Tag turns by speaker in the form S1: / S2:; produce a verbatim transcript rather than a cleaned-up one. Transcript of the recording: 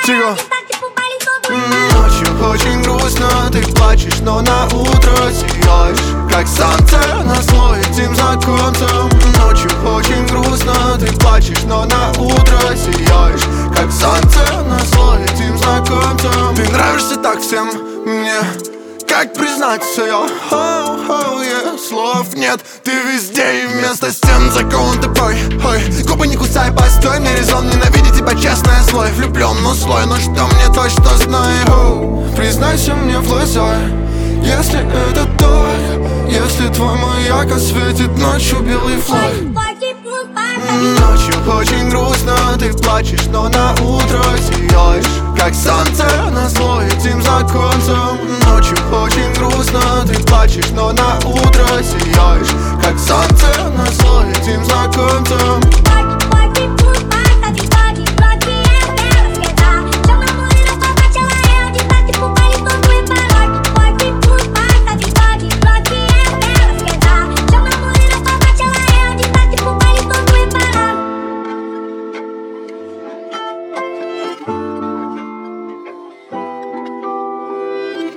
S1: Тихо. Ночью очень грустно, ты плачешь, но на утро сияешь, как солнце на зло этим законцем. Ночью очень грустно, ты плачешь, но на утро сияешь, как солнце на зло этим законцем. Ты нравишься так всем мне, как признаться я, oh, oh, yeah. Слов нет, ты везде и вместо стен закован тупой. Ой, губы не кусай, постой, мне резон ненавидеть тебя, честное слой. Влюблен, но слой, но что мне точно знаю, oh. Признайся мне в глаза, если это так, если твой маяк осветит ночью белый флаг. Ночью очень грустно, ты плачешь, но на утро сияешь, как солнце на зло этим законцем. Ночью очень грустно, ты плачешь, но на утро сияешь, как солнце на зло этим